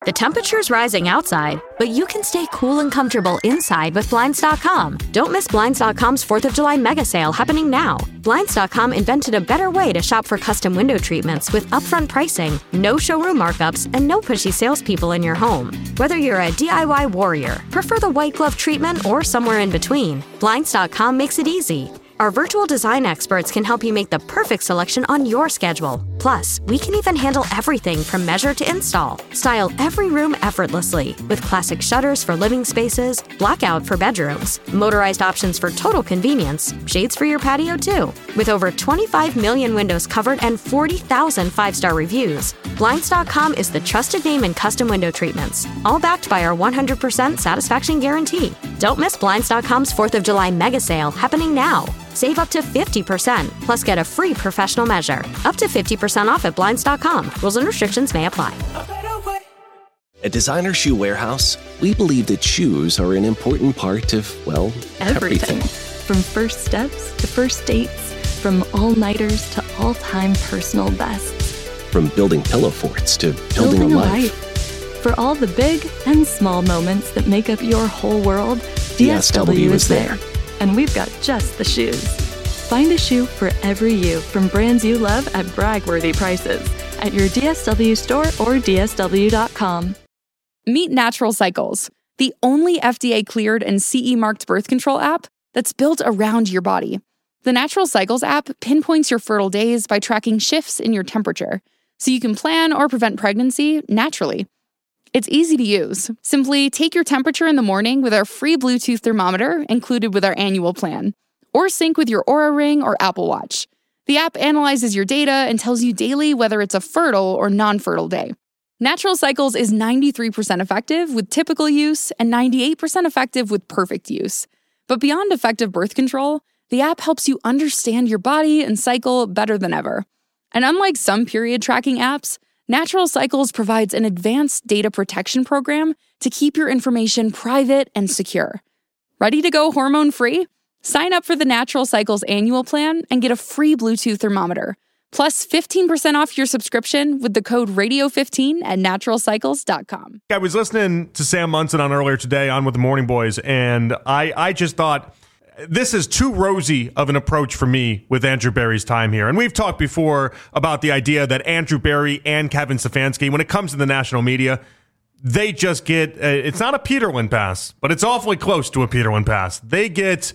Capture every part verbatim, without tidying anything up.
The temperature's rising outside, but you can stay cool and comfortable inside with Blinds dot com. Don't miss Blinds dot com's fourth of July mega sale happening now. Blinds dot com invented a better way to shop for custom window treatments with upfront pricing, no showroom markups, and no pushy salespeople in your home. Whether you're a D I Y warrior, prefer the white glove treatment, or somewhere in between, Blinds dot com makes it easy. Our virtual design experts can help you make the perfect selection on your schedule. Plus, we can even handle everything from measure to install. Style every room effortlessly with classic shutters for living spaces, blackout for bedrooms, motorized options for total convenience, shades for your patio too. With over twenty-five million windows covered and forty thousand five-star reviews, Blinds dot com is the trusted name in custom window treatments, all backed by our one hundred percent satisfaction guarantee. Don't miss Blinds dot com's fourth of July mega sale happening now. Save up to fifty percent, plus get a free professional measure. Up to fifty percent off at Blinds dot com. Rules and restrictions may apply. At Designer Shoe Warehouse, we believe that shoes are an important part of, well, everything. everything. From first steps to first dates, from all-nighters to all-time personal bests. From building pillow forts to building, building a, a life. life. For all the big and small moments that make up your whole world, D S W, D S W is there. And we've got just the shoes. Find a shoe for every you from brands you love at brag-worthy prices at your D S W store or D S W dot com. Meet Natural Cycles, the only F D A-cleared and C E-marked birth control app that's built around your body. The Natural Cycles app pinpoints your fertile days by tracking shifts in your temperature, so you can plan or prevent pregnancy naturally. It's easy to use. Simply take your temperature in the morning with our free Bluetooth thermometer included with our annual plan, or sync with your Oura Ring or Apple Watch. The app analyzes your data and tells you daily whether it's a fertile or non-fertile day. Natural Cycles is ninety-three percent effective with typical use and ninety-eight percent effective with perfect use. But beyond effective birth control, the app helps you understand your body and cycle better than ever. And unlike some period tracking apps, Natural Cycles provides an advanced data protection program to keep your information private and secure. Ready to go hormone-free? Sign up for the Natural Cycles annual plan and get a free Bluetooth thermometer, plus fifteen percent off your subscription with the code radio fifteen at natural cycles dot com. I was listening to Sam Munson on earlier today on With the Morning Boys, and I, I just thought, this is too rosy of an approach for me with Andrew Berry's time here. And we've talked before about the idea that Andrew Berry and Kevin Stefanski, when it comes to the national media, they just get, uh, it's not a Peterlin pass, but it's awfully close to a Peterlin pass. They get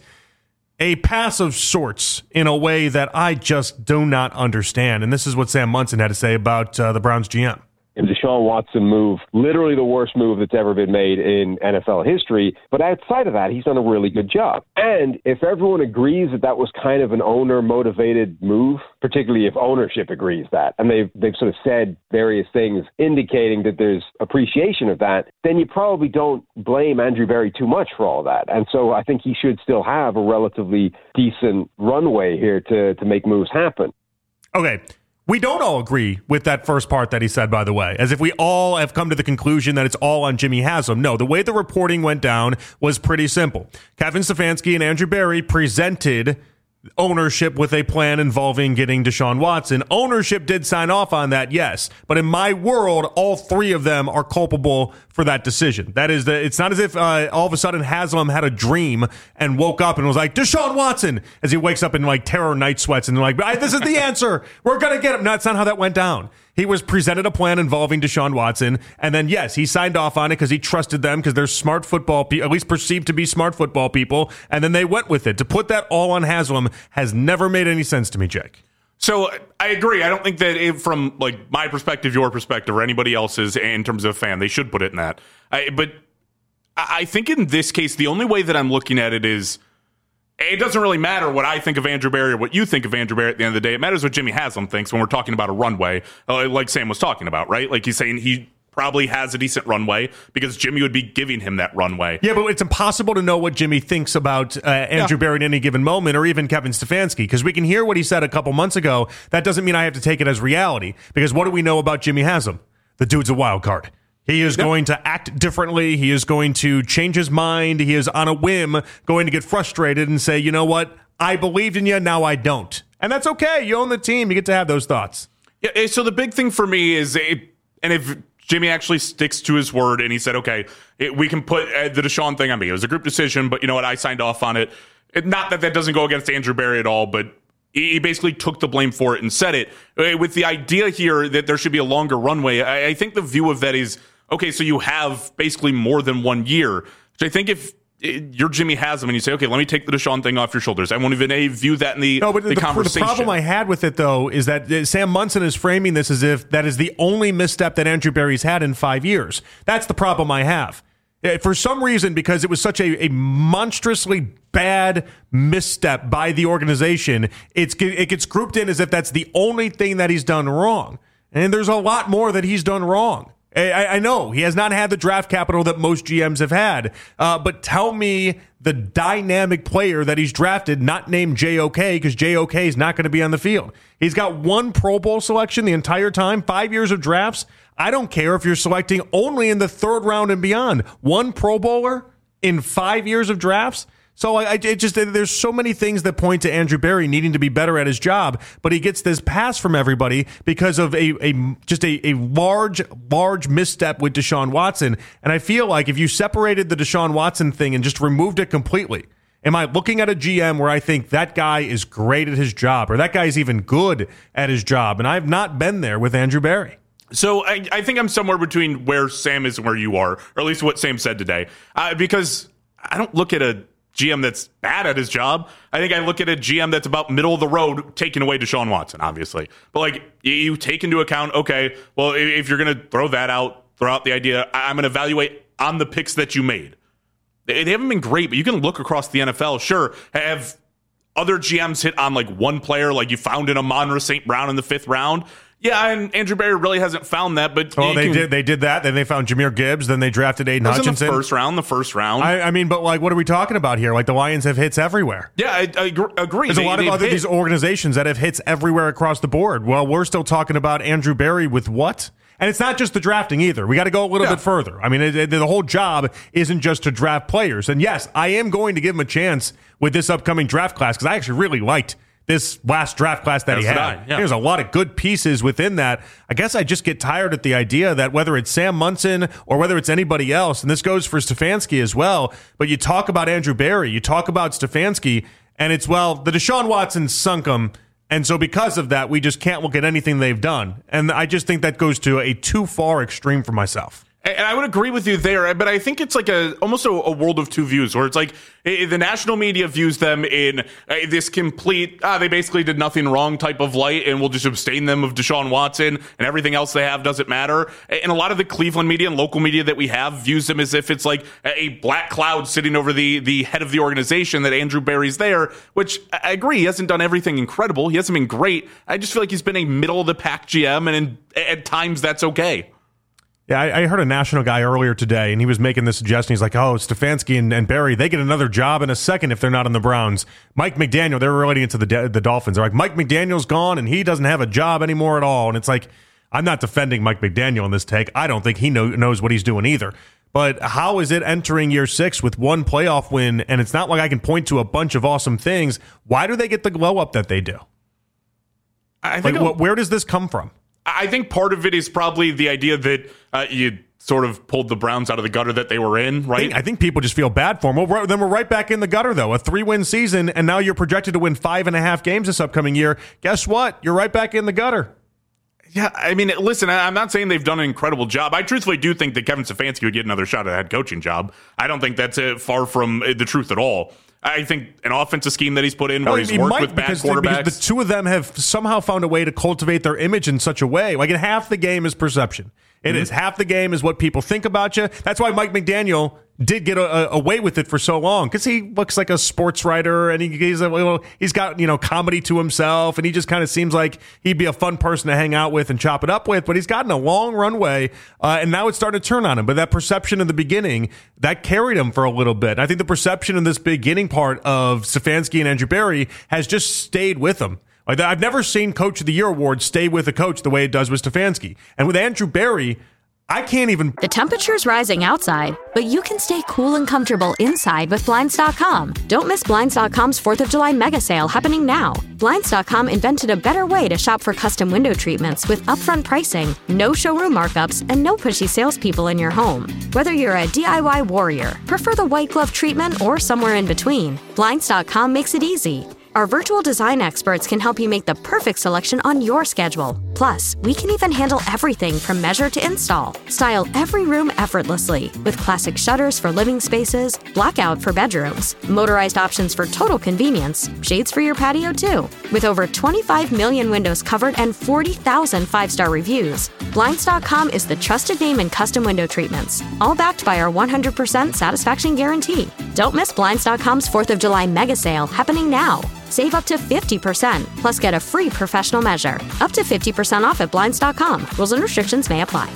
a pass of sorts in a way that I just do not understand. And this is what Sam Munson had to say about uh, the Browns G M. And Deshaun Watson move, literally the worst move that's ever been made in N F L history. But outside of that, he's done a really good job. And if everyone agrees that that was kind of an owner-motivated move, particularly if ownership agrees that, and they've, they've sort of said various things indicating that there's appreciation of that, then you probably don't blame Andrew Berry too much for all that. And so I think he should still have a relatively decent runway here to, to make moves happen. Okay. We don't all agree with that first part that he said, by the way, as if we all have come to the conclusion that it's all on Jimmy Haslam. No, the way the reporting went down was pretty simple. Kevin Stefanski and Andrew Berry presented ownership with a plan involving getting Deshaun Watson. Ownership did sign off on that, yes. But in my world, all three of them are culpable for that decision. That is, the, it's not as if uh, all of a sudden Haslam had a dream and woke up and was like, Deshaun Watson, as he wakes up in like terror night sweats and they're like, this is the answer. We're going to get him. No, that's not how that went down. He was presented a plan involving Deshaun Watson, and then, yes, he signed off on it because he trusted them because they're smart football people, at least perceived to be smart football people, and then they went with it. To put that all on Haslam has never made any sense to me, Jake. So I agree. I don't think that it, from like my perspective, your perspective, or anybody else's in terms of a fan, they should put it in that. I, but I think in this case, the only way that I'm looking at it is it doesn't really matter what I think of Andrew Berry or what you think of Andrew Berry at the end of the day. It matters what Jimmy Haslam thinks when we're talking about a runway, uh, like Sam was talking about, right? Like he's saying he probably has a decent runway because Jimmy would be giving him that runway. Yeah, but it's impossible to know what Jimmy thinks about uh, Andrew yeah. Berry at any given moment, or even Kevin Stefanski, because we can hear what he said a couple months ago. That doesn't mean I have to take it as reality, because what do we know about Jimmy Haslam? The dude's a wild card. He is yep. going to act differently. He is going to change his mind. He is on a whim going to get frustrated and say, you know what? I believed in you. Now I don't. And that's okay. You own the team. You get to have those thoughts. Yeah. So the big thing for me is, it, and if Jimmy actually sticks to his word, and he said, okay, it, we can put uh, the Deshaun thing on me. It was a group decision, but you know what? I signed off on it. it. Not that that doesn't go against Andrew Berry at all, but he, he basically took the blame for it and said it. Uh, with the idea here that there should be a longer runway, I, I think the view of that is, okay, so you have basically more than one year, which I think if you're Jimmy Haslam and you say, okay, let me take the Deshaun thing off your shoulders. I won't even a, view that in the, no, but the, the conversation. The problem I had with it, though, is that Sam Munson is framing this as if that is the only misstep that Andrew Berry's had in five years. That's the problem I have. For some reason, because it was such a, a monstrously bad misstep by the organization, it's it gets grouped in as if that's the only thing that he's done wrong. And there's a lot more that he's done wrong. I, I know he has not had the draft capital that most G Ms have had, uh, but tell me the dynamic player that he's drafted, not named J O K, because J O K is not going to be on the field. He's got one Pro Bowl selection the entire time, five years of drafts. I don't care if you're selecting only in the third round and beyond. One Pro Bowler in five years of drafts. So I, I it just there's so many things that point to Andrew Berry needing to be better at his job, but he gets this pass from everybody because of a, a just a, a large, large misstep with Deshaun Watson. And I feel like if you separated the Deshaun Watson thing and just removed it completely, am I looking at a G M where I think that guy is great at his job or that guy is even good at his job? And I've not been there with Andrew Berry. So I, I think I'm somewhere between where Sam is and where you are, or at least what Sam said today, uh, because I don't look at a G M that's bad at his job. I think I look at a G M that's about middle of the road, taking away Deshaun Watson, obviously. But like you take into account, okay, well, if you're going to throw that out, throw out the idea, I'm going to evaluate on the picks that you made. They haven't been great, but you can look across the N F L. Sure, have other G Ms hit on like one player, like you found in Amon-Ra Saint Brown in the fifth round? Yeah, and Andrew Berry really hasn't found that. But oh, they can, did. They did that. Then they found Jahmyr Gibbs. Then they drafted Aiden Hutchinson. In the first round. The first round. I, I mean, but like, what are we talking about here? Like, the Lions have hits everywhere. Yeah, I, I agree. There's they, a lot of other hit. these organizations that have hits everywhere across the board. Well, we're still talking about Andrew Berry with what? And it's not just the drafting either. We got to go a little yeah. bit further. I mean, it, it, the whole job isn't just to draft players. And yes, I am going to give him a chance with this upcoming draft class because I actually really liked this last draft class that As he had. Yeah. There's a lot of good pieces within that. I guess I just get tired at the idea that whether it's Sam Munson or whether it's anybody else, and this goes for Stefanski as well, but you talk about Andrew Berry, you talk about Stefanski, and it's, well, the Deshaun Watson sunk him, and so because of that, we just can't look at anything they've done. And I just think that goes to a too far extreme for myself. And I would agree with you there, but I think it's like a almost a, a world of two views, where it's like eh, the national media views them in uh, this complete, ah, they basically did nothing wrong type of light, and we'll just abstain them of Deshaun Watson, and everything else they have doesn't matter. And a lot of the Cleveland media and local media that we have views them as if it's like a black cloud sitting over the, the head of the organization, that Andrew Berry's there, which I agree, he hasn't done everything incredible. He hasn't been great. I just feel like he's been a middle-of-the-pack G M, and in, at times that's okay. Yeah, I, I heard a national guy earlier today, and he was making this suggestion. He's like, oh, Stefanski and, and Berry, they get another job in a second if they're not on the Browns. Mike McDaniel, they're relating it to the, the Dolphins. They're like, Mike McDaniel's gone, and he doesn't have a job anymore at all. And it's like, I'm not defending Mike McDaniel in this take. I don't think he know, knows what he's doing either. But how is it entering year six with one playoff win, and it's not like I can point to a bunch of awesome things? Why do they get the glow up that they do? I think like, wh- where does this come from? I think part of it is probably the idea that uh, you sort of pulled the Browns out of the gutter that they were in, right? I think, I think people just feel bad for them. Well, we're, then we're right back in the gutter, though. A three-win season, and now you're projected to win five and a half games this upcoming year. Guess what? You're right back in the gutter. Yeah, I mean, listen, I'm not saying they've done an incredible job. I truthfully do think that Kevin Stefanski would get another shot at a head coaching job. I don't think that's uh, far from uh, the truth at all. I think an offensive scheme that he's put in where no, he's he worked might, with bad because quarterbacks. The, the two of them have somehow found a way to cultivate their image in such a way. Like, in half the game is perception. It mm-hmm. is. Half the game is what people think about you. That's why Mike McDaniel did get a, a, away with it for so long, because he looks like a sports writer, and he, he's a, well, he's got, you know, comedy to himself, and he just kind of seems like he'd be a fun person to hang out with and chop it up with. But he's gotten a long runway, uh, and now it's starting to turn on him. But that perception in the beginning, that carried him for a little bit. I think the perception in this beginning part of Stefanski and Andrew Berry has just stayed with him. Like, I've never seen Coach of the Year award stay with a coach the way it does with Stefanski. And with Andrew Berry, I can't even... The temperature's rising outside, but you can stay cool and comfortable inside with Blinds dot com. Don't miss Blinds dot com's fourth of July mega sale happening now. Blinds dot com invented a better way to shop for custom window treatments with upfront pricing, no showroom markups, and no pushy salespeople in your home. Whether you're a D I Y warrior, prefer the white glove treatment, or somewhere in between, Blinds dot com makes it easy. Our virtual design experts can help you make the perfect selection on your schedule. Plus, we can even handle everything from measure to install. Style every room effortlessly with classic shutters for living spaces, blackout for bedrooms, motorized options for total convenience, shades for your patio too. With over twenty-five million windows covered and forty thousand five-star reviews, Blinds dot com is the trusted name in custom window treatments, all backed by our one hundred percent satisfaction guarantee. Don't miss Blinds dot com's fourth of July mega sale happening now. Save up to fifty percent, plus get a free professional measure. Up to fifty percent off at Blinds dot com. Rules and restrictions may apply.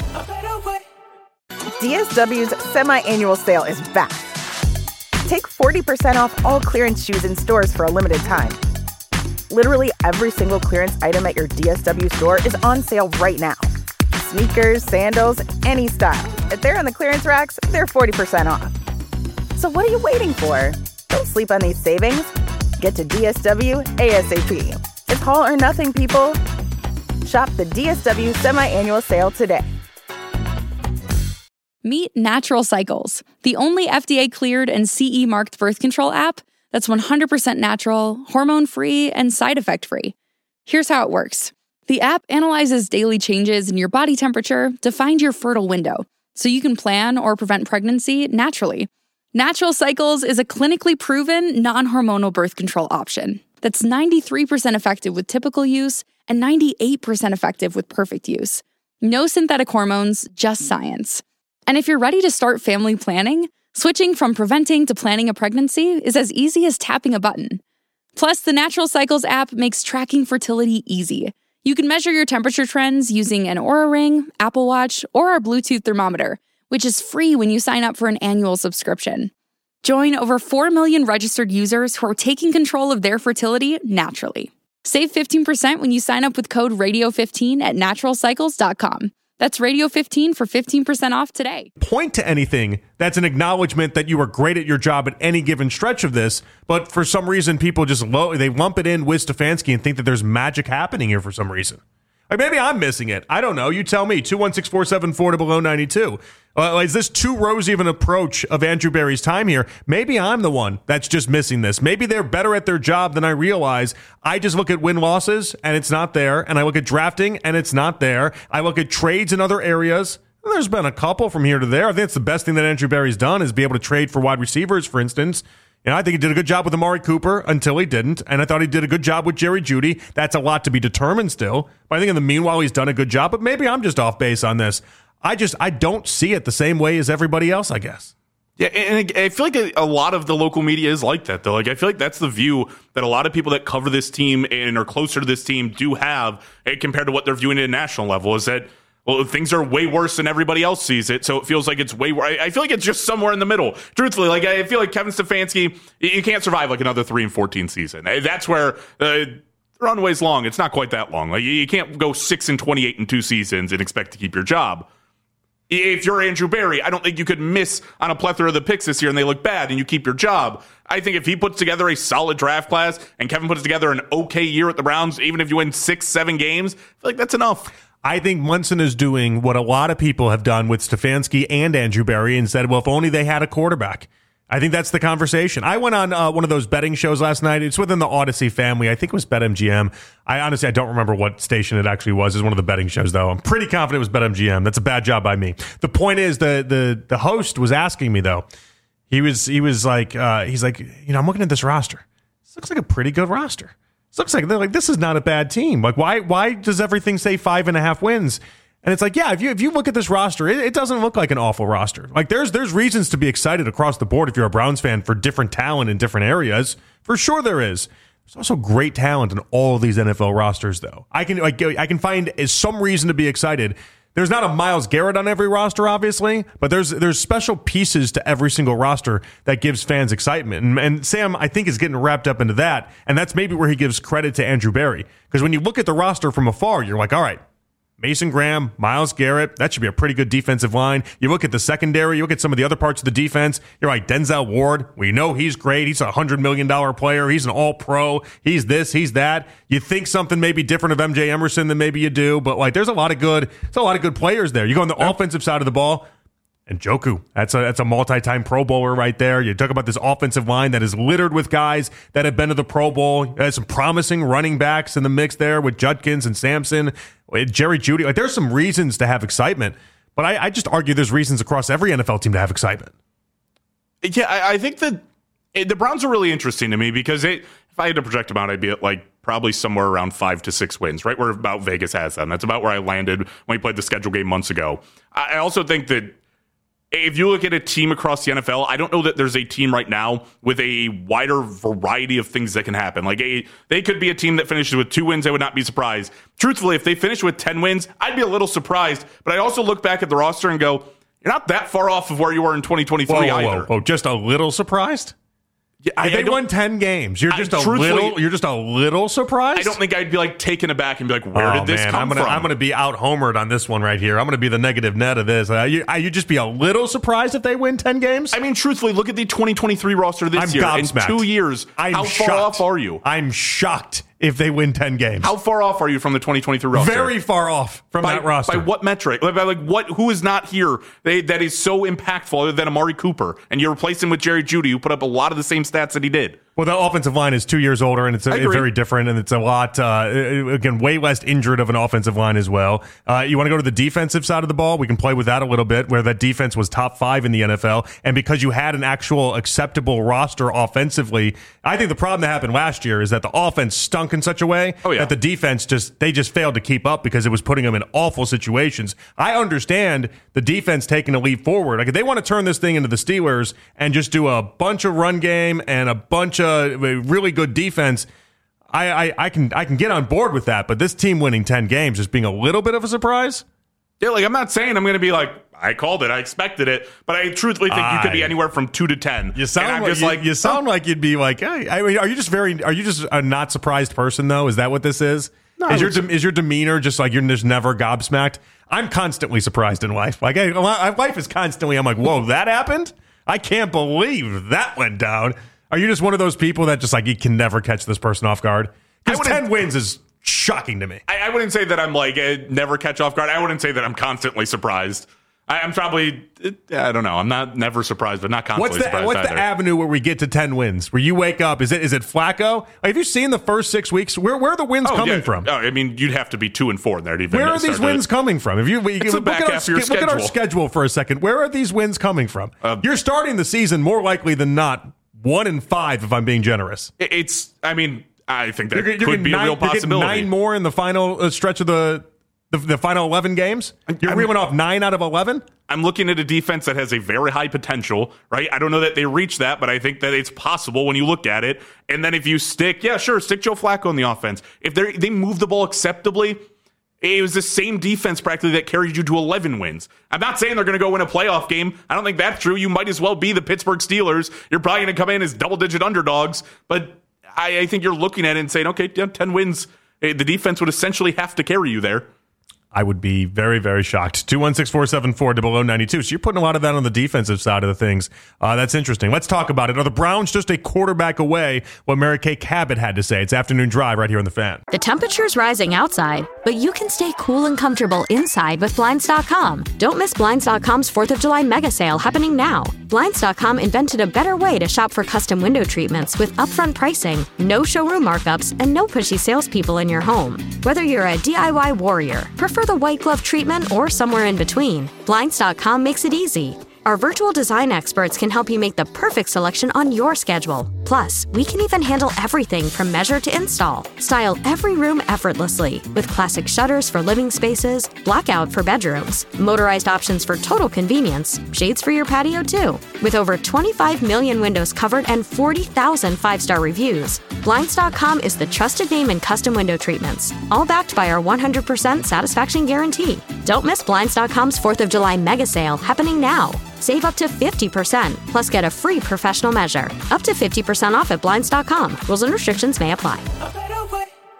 D S W's semi-annual sale is back. Take forty percent off all clearance shoes in stores for a limited time. Literally every single clearance item at your D S W store is on sale right now. Sneakers, sandals, any style. If they're on the clearance racks, they're forty percent off. So what are you waiting for? Don't sleep on these savings. Get to D S W ASAP. It's all or nothing, people. Shop the D S W semi-annual sale today. Meet Natural Cycles, the only F D A-cleared and C E-marked birth control app that's one hundred percent natural, hormone-free, and side effect-free. Here's how it works. The app analyzes daily changes in your body temperature to find your fertile window, so you can plan or prevent pregnancy naturally. Natural Cycles is a clinically proven, non-hormonal birth control option that's ninety-three percent effective with typical use and ninety-eight percent effective with perfect use. No synthetic hormones, just science. And if you're ready to start family planning, switching from preventing to planning a pregnancy is as easy as tapping a button. Plus, the Natural Cycles app makes tracking fertility easy. You can measure your temperature trends using an Oura Ring, Apple Watch, or our Bluetooth thermometer, which is free when you sign up for an annual subscription. Join over four million registered users who are taking control of their fertility naturally. Save fifteen percent when you sign up with code radio fifteen at natural cycles dot com. That's radio fifteen for fifteen percent off today. Point to anything that's an acknowledgement that you are great at your job at any given stretch of this, but for some reason people just lo- they lump it in with Stefanski and think that there's magic happening here for some reason. Like maybe I'm missing it. I don't know. You tell me. two one six, four seven four, zero zero nine two. Uh, is this too rosy of an approach of Andrew Berry's time here? Maybe I'm the one that's just missing this. Maybe they're better at their job than I realize. I just look at win-losses, and it's not there. And I look at drafting, and it's not there. I look at trades in other areas. There's been a couple from here to there. I think it's the best thing that Andrew Berry's done is be able to trade for wide receivers, for instance. You know, I think he did a good job with Amari Cooper until he didn't, and I thought he did a good job with Jerry Jeudy. That's a lot to be determined still, but I think in the meanwhile he's done a good job, but maybe I'm just off base on this. I just, I don't see it the same way as everybody else, I guess. Yeah, and I feel like a lot of the local media is like that, though. Like, I feel like that's the view that a lot of people that cover this team and are closer to this team do have compared to what they're viewing at a national level, is that, well, things are way worse than everybody else sees it, so it feels like it's way worse. I feel like it's just somewhere in the middle. Truthfully, like, I feel like Kevin Stefanski, you can't survive like another three and fourteen season. That's where uh, the runway's long. It's not quite that long. Like, you can't go six and twenty-eight in two seasons and expect to keep your job. If you're Andrew Berry, I don't think you could miss on a plethora of the picks this year and they look bad and you keep your job. I think if he puts together a solid draft class and Kevin puts together an okay year at the Browns, even if you win six, seven games, I feel like that's enough. I think Munson is doing what a lot of people have done with Stefanski and Andrew Berry and said, well, if only they had a quarterback. I think that's the conversation. I went on uh, one of those betting shows last night. It's within the Odyssey family. I think it was BetMGM. I honestly, I don't remember what station it actually was. It's one of the betting shows, though. I'm pretty confident it was BetMGM. That's a bad job by me. The point is, the the the host was asking me, though. He was he was like, uh, he's like, you know, I'm looking at this roster. This looks like a pretty good roster. This looks like they're like this is not a bad team. Like, why why does everything say five and a half wins? And it's like, yeah, if you if you look at this roster, it, it doesn't look like an awful roster. Like there's there's reasons to be excited across the board if you're a Browns fan for different talent in different areas. For sure there is. There's also great talent in all of these N F L rosters, though. I can like, I can find some reason to be excited. There's not a Myles Garrett on every roster, obviously, but there's there's special pieces to every single roster that gives fans excitement. And, and Sam, I think, is getting wrapped up into that, and that's maybe where he gives credit to Andrew Berry. Because when you look at the roster from afar, you're like, all right, Mason Graham, Myles Garrett, that should be a pretty good defensive line. You look at the secondary, you look at some of the other parts of the defense, you're like, Denzel Ward, we know he's great. He's a one hundred million dollars player. He's an all-pro. He's this, he's that. You think something may be different of M J Emerson than maybe you do, but like there's a lot of good, there's a lot of good players there. You go on the yeah. offensive side of the ball, and Njoku, that's a that's a multi-time Pro Bowler right there. You talk about this offensive line that is littered with guys that have been to the Pro Bowl. There's some promising running backs in the mix there with Judkins and Sampson, Jerry Jeudy. Like there's some reasons to have excitement, but I, I just argue there's reasons across every N F L team to have excitement. Yeah, I, I think that it, the Browns are really interesting to me because it, if I had to project them out, I'd be at like probably somewhere around five to six wins, right where about Vegas has them. That's about where I landed when we played the schedule game months ago. I, I also think that if you look at a team across the N F L, I don't know that there's a team right now with a wider variety of things that can happen. Like a, they could be a team that finishes with two wins. I would not be surprised. Truthfully, if they finish with ten wins, I'd be a little surprised. But I also look back at the roster and go, you're not that far off of where you were in twenty twenty-three whoa, whoa, either. Whoa, whoa. Just a little surprised? Yeah, I, if they won ten games, you're just I, a little. You're just a little surprised. I don't think I'd be like taken aback and be like, "Where oh, did this man, come I'm gonna, from?" I'm going to be out homered on this one right here. I'm going to be the negative net of this. Uh, you, you just be a little surprised if they win ten games. I mean, truthfully, look at the twenty twenty-three roster this I'm year. Gobsmacked. In two years, I'm how shocked. far off are you? I'm shocked if they win ten games. How far off are you from the twenty twenty-three roster? Very far off from by, that roster. By what metric? By like what? Who is not here they, that is so impactful other than Amari Cooper? And you replace him with Jerry Jeudy, who put up a lot of the same stats that he did. Well, the offensive line is two years older, and it's a, very different, and it's a lot, uh, again, way less injured of an offensive line as well. Uh, you want to go to the defensive side of the ball? We can play with that a little bit, where that defense was top five in the N F L, and because you had an actual acceptable roster offensively, I think the problem that happened last year is that the offense stunk in such a way oh, yeah. that the defense just, they just failed to keep up because it was putting them in awful situations. I understand the defense taking a leap forward. Like, if they want to turn this thing into the Steelers and just do a bunch of run game and a bunch of really good defense, I, I, I can I can get on board with that. But this team winning ten games just being a little bit of a surprise. Yeah, like I'm not saying I'm going to be like, I called it, I expected it, but I truthfully think I, you could be anywhere from two to ten. You sound like, just you, like you sound oh. like you'd be like, hey, I mean, are you just very? Are you just a not surprised person though? Is that what this is? No, is your de- is your demeanor just like you're just never gobsmacked? I'm constantly surprised in life. Like, hey, my life is constantly. I'm like, whoa, that happened? I can't believe that went down. Are you just one of those people that just like you can never catch this person off guard? Because ten wins is shocking to me. I, I wouldn't say that I'm like uh, never catch off guard. I wouldn't say that I'm constantly surprised. I, I'm probably I don't know. I'm not never surprised, but not constantly what's the, surprised. What's either. the avenue where we get to ten wins? Where you wake up? Is it is it Flacco? Like, have you seen the first six weeks? Where where are the wins oh, coming yeah. from? Oh, I mean, you'd have to be two and four there to even. Where are these wins to, coming from? If you, you look, look, at our, look at our schedule for a second, where are these wins coming from? Uh, You're starting the season more likely than not one and five, if I'm being generous. It's, I mean, I think that you're, you're could be nine, a real possibility. Nine more in the final uh, stretch of the, the the final eleven games. You're I'm, reeling off nine out of eleven. I'm looking at a defense that has a very high potential, right? I don't know that they reach that, but I think that it's possible when you look at it. And then if you stick, yeah, sure, stick Joe Flacco in the offense. If they they move the ball acceptably, it was the same defense practically that carried you to eleven wins. I'm not saying they're going to go win a playoff game. I don't think that's true. You might as well be the Pittsburgh Steelers. You're probably going to come in as double-digit underdogs. But I, I think you're looking at it and saying, okay, yeah, ten wins. The defense would essentially have to carry you there. I would be very, very shocked. two one six, four seven four, zero zero nine two. So you're putting a lot of that on the defensive side of the things. Uh, that's interesting. Let's talk about it. Are the Browns just a quarterback away? What Mary Kay Cabot had to say. It's Afternoon Drive right here on The Fan. The temperature's rising outside, but you can stay cool and comfortable inside with Blinds dot com. Don't miss Blinds dot com's fourth of July mega sale happening now. Blinds dot com invented a better way to shop for custom window treatments with upfront pricing, no showroom markups, and no pushy salespeople in your home. Whether you're a D I Y warrior, prefer the white glove treatment, or somewhere in between, Blinds dot com makes it easy. Our virtual design experts can help you make the perfect selection on your schedule. Plus, we can even handle everything from measure to install. Style every room effortlessly with classic shutters for living spaces, blackout for bedrooms, motorized options for total convenience, shades for your patio too. With over twenty-five million windows covered and forty thousand five-star reviews, Blinds dot com is the trusted name in custom window treatments, all backed by our one hundred percent satisfaction guarantee. Don't miss Blinds dot com's fourth of July mega sale happening now. Save up to fifty percent, plus get a free professional measure. Up to fifty percent off at Blinds dot com. Rules and restrictions may apply.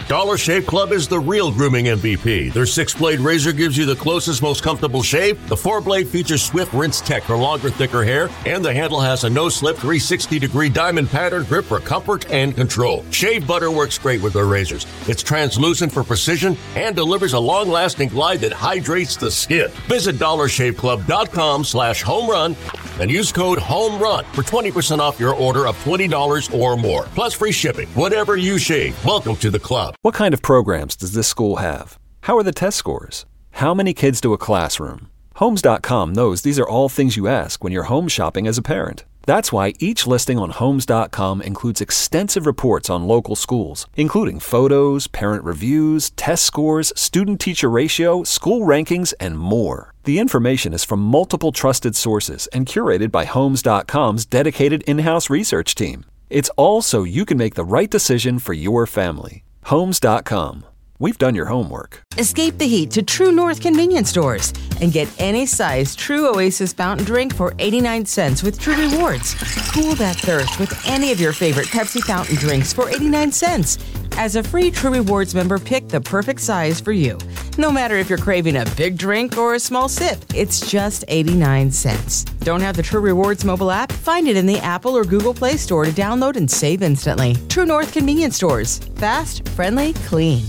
Dollar Shave Club is the real grooming M V P. Their six-blade razor gives you the closest, most comfortable shave. The four-blade features swift rinse tech for longer, thicker hair, and the handle has a no-slip three hundred sixty degree diamond pattern grip for comfort and control. Shave butter works great with their razors. It's translucent for precision and delivers a long-lasting glide that hydrates the skin. Visit dollar shave club dot com slash home run and use code HOMERUN for twenty percent off your order of twenty dollars or more. Plus free shipping. Whatever you shave, welcome to the club. What kind of programs does this school have? How are the test scores? How many kids do a classroom? Homes dot com knows these are all things you ask when you're home shopping as a parent. That's why each listing on Homes dot com includes extensive reports on local schools, including photos, parent reviews, test scores, student-teacher ratio, school rankings, and more. The information is from multiple trusted sources and curated by Homes dot com's dedicated in-house research team. It's all so you can make the right decision for your family. Homes dot com. We've done your homework. Escape the heat to True North convenience stores and get any size True Oasis fountain drink for eighty-nine cents with True Rewards. Cool that thirst with any of your favorite Pepsi fountain drinks for eighty-nine cents. As a free True Rewards member, pick the perfect size for you. No matter if you're craving a big drink or a small sip, it's just eighty-nine cents. Don't have the True Rewards mobile app? Find it in the Apple or Google Play Store to download and save instantly. True North convenience stores. Fast, friendly, clean.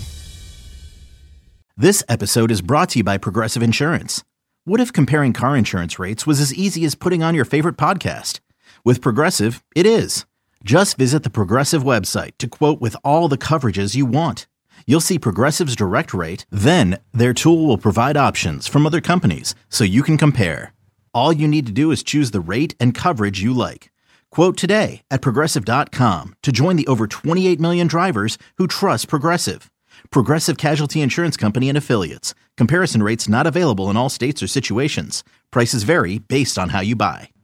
This episode is brought to you by Progressive Insurance. What if comparing car insurance rates was as easy as putting on your favorite podcast? With Progressive, it is. Just visit the Progressive website to quote with all the coverages you want. You'll see Progressive's direct rate, then their tool will provide options from other companies so you can compare. All you need to do is choose the rate and coverage you like. Quote today at Progressive dot com to join the over twenty-eight million drivers who trust Progressive. Progressive Casualty Insurance Company and Affiliates. Comparison rates not available in all states or situations. Prices vary based on how you buy.